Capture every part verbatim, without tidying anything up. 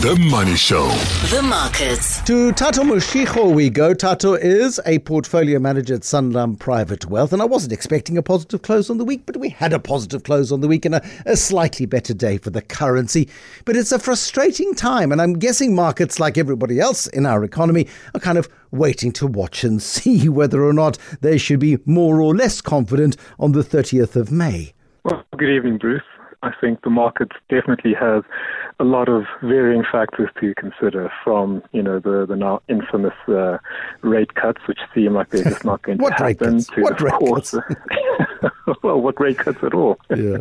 The Money Show. The markets. To Tato Moshicho we go. Tato is a portfolio manager at Sanlam Private Wealth, and I wasn't expecting a positive close on the week, but we had a positive close on the week and a, a slightly better day for the currency. But it's a frustrating time, and I'm guessing markets, like everybody else in our economy, are kind of waiting to watch and see whether or not they should be more or less confident on the thirtieth of May. Well, good evening, Bruce. I think the market definitely has a lot of varying factors to consider, from, you know, the, the now infamous uh, rate cuts, which seem like they're just not going to happen, to, what of rate course, cuts? well, what rate cuts at all? Yeah.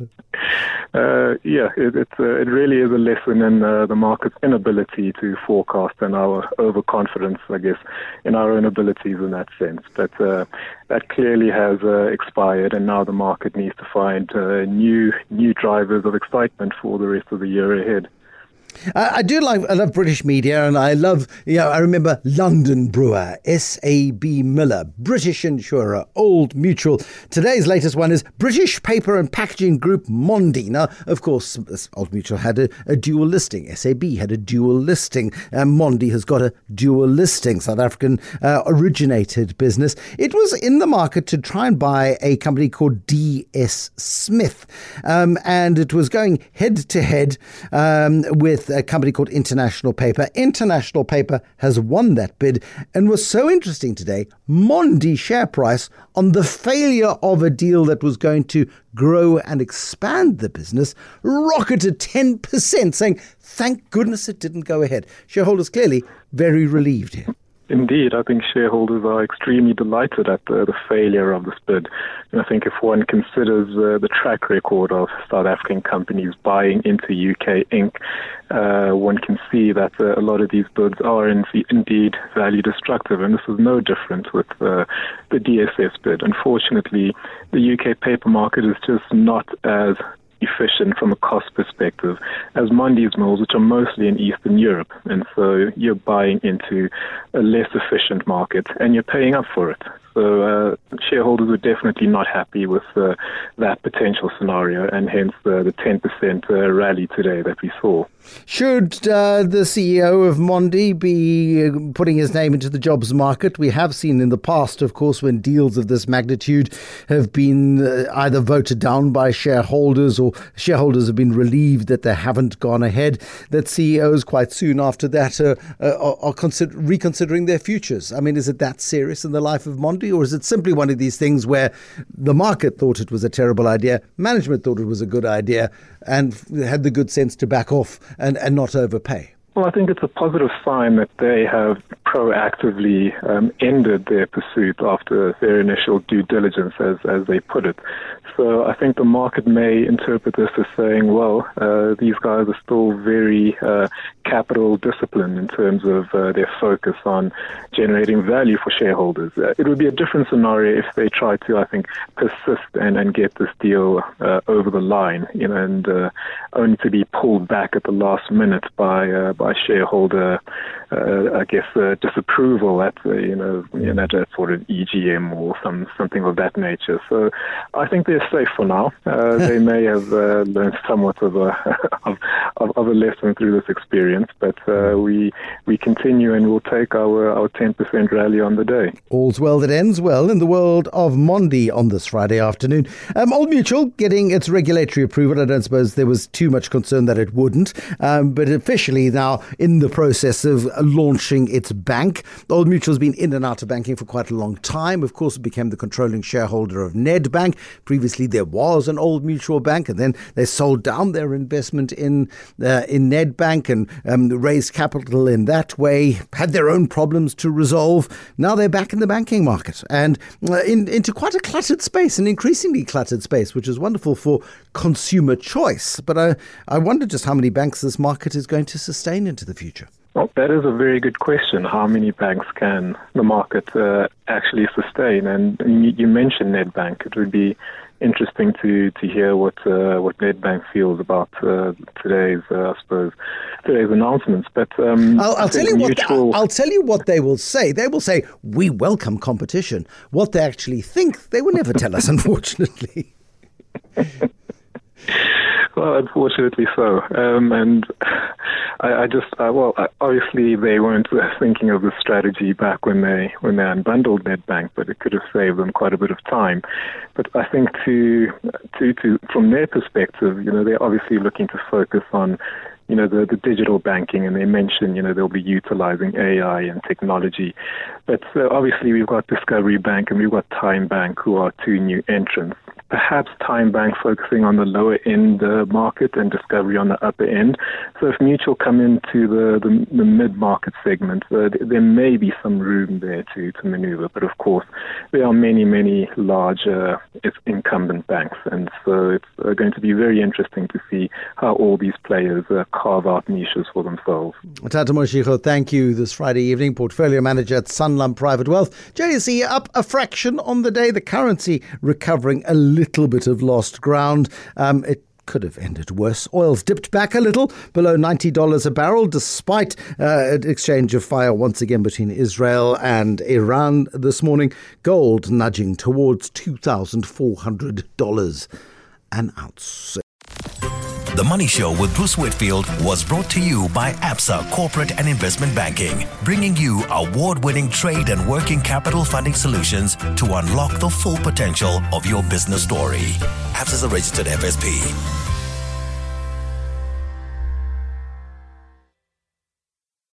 Uh, yeah, it, it's, uh, it really is a lesson in uh, the market's inability to forecast and our overconfidence, I guess, in our own abilities in that sense. But uh, that clearly has uh, expired, and now the market needs to find uh, new new drivers of excitement for the rest of the year ahead. I, I do like, I love British media, and I love, you know, I remember London Brewer, S A B Miller, British Insurer, Old Mutual. Today's latest one is British Paper and Packaging Group Mondi. Now, of course, Old Mutual had a, a dual listing. S A B had a dual listing. And Mondi has got a dual listing, South African uh, originated business. It was in the market to try and buy a company called D S Smith. Um, and it was going head to head um, with a company called International Paper. International Paper has won that bid, and was so interesting today, Mondi share price, on the failure of a deal that was going to grow and expand the business, rocketed ten percent, saying, thank goodness it didn't go ahead. Shareholders clearly very relieved here. Indeed, I think shareholders are extremely delighted at the, the failure of this bid. And I think if one considers uh, the track record of South African companies buying into U K Incorporated, uh, one can see that uh, a lot of these bids are in, indeed value destructive. And this is no different with uh, the D S S bid. Unfortunately, the U K paper market is just not as efficient from a cost perspective as Mondi's mills, which are mostly in Eastern Europe. And so you're buying into a less efficient market, and you're paying up for it. So uh, shareholders are definitely not happy with uh, that potential scenario, and hence uh, the ten percent uh, rally today that we saw. Should uh, the C E O of Mondi be putting his name into the jobs market? We have seen in the past, of course, when deals of this magnitude have been uh, either voted down by shareholders, or shareholders have been relieved that they haven't gone ahead, that C E Os quite soon after that uh, uh, are, are consider- reconsidering their futures. I mean, is it that serious in the life of Mondi? Or is it simply one of these things where the market thought it was a terrible idea, management thought it was a good idea, and had the good sense to back off and, and not overpay? Well, I think it's a positive sign that they have proactively um, ended their pursuit after their initial due diligence, as, as they put it. So I think the market may interpret this as saying, well, uh, these guys are still very uh, capital disciplined in terms of uh, their focus on generating value for shareholders. Uh, it would be a different scenario if they try to, I think, persist and, and get this deal uh, over the line, you know, and uh, only to be pulled back at the last minute by uh, by shareholder, uh, I guess, uh, disapproval at uh, you know, you know, at sort of E G M or some something of that nature. So I think they're safe for now. Uh, they may have uh, learned somewhat of a of, of, of a lesson through this experience, but uh, we we continue and we'll take our our ten percent rally on the day. All's well that ends well in the world of Mondi on this Friday afternoon. Um, Old Mutual getting its regulatory approval. I don't suppose there was too much concern that it wouldn't, um, but officially now in the process of launching its bank. Old Mutual's been in and out of banking for quite a long time. Of course, it became the controlling shareholder of Nedbank. Previously, there was an Old Mutual Bank, and then they sold down their investment in uh, in Nedbank and um, raised capital in that way, had their own problems to resolve. Now they're back in the banking market and uh, in, into quite a cluttered space, an increasingly cluttered space, which is wonderful for consumer choice. But I, I wonder just how many banks this market is going to sustain into the future. Well, that is a very good question. How many banks can the market uh, actually sustain? And you, you mentioned Nedbank. It would be interesting to, to hear what uh, what Nedbank feels about uh, today's, uh, I suppose, today's announcements. But um, I'll, I'll tell you mutual... what. I'll tell you what they will say. They will say we welcome competition. What they actually think, they will never tell us, unfortunately. Well, unfortunately so. Um, and I, I just, uh, well, obviously they weren't thinking of the strategy back when they when they unbundled Nedbank, but it could have saved them quite a bit of time. But I think to to to from their perspective, you know, they're obviously looking to focus on, you know, the, the digital banking, and they mentioned, you know, they'll be utilizing A I and technology. But uh, obviously we've got Discovery Bank and we've got Time Bank, who are two new entrants. Perhaps Time Bank focusing on the lower end uh, market and Discovery on the upper end. So if Mutual come into the, the, the mid-market segment, uh, there may be some room there to, to maneuver. But of course, there are many, many larger uh, incumbent banks. And so it's uh, going to be very interesting to see how all these players uh, carve out niches for themselves. Tata Moshiko, thank you. This Friday evening, Portfolio Manager at Sanlam Private Wealth. J S E up a fraction on the day. The currency recovering a little bit of lost ground. Um, it could have ended worse. Oil's dipped back a little below ninety dollars a barrel, despite uh, an exchange of fire once again between Israel and Iran this morning. Gold nudging towards two thousand four hundred dollars an ounce. The Money Show with Bruce Whitfield was brought to you by Absa Corporate and Investment Banking, bringing you award-winning trade and working capital funding solutions to unlock the full potential of your business story. Absa is a registered F S P.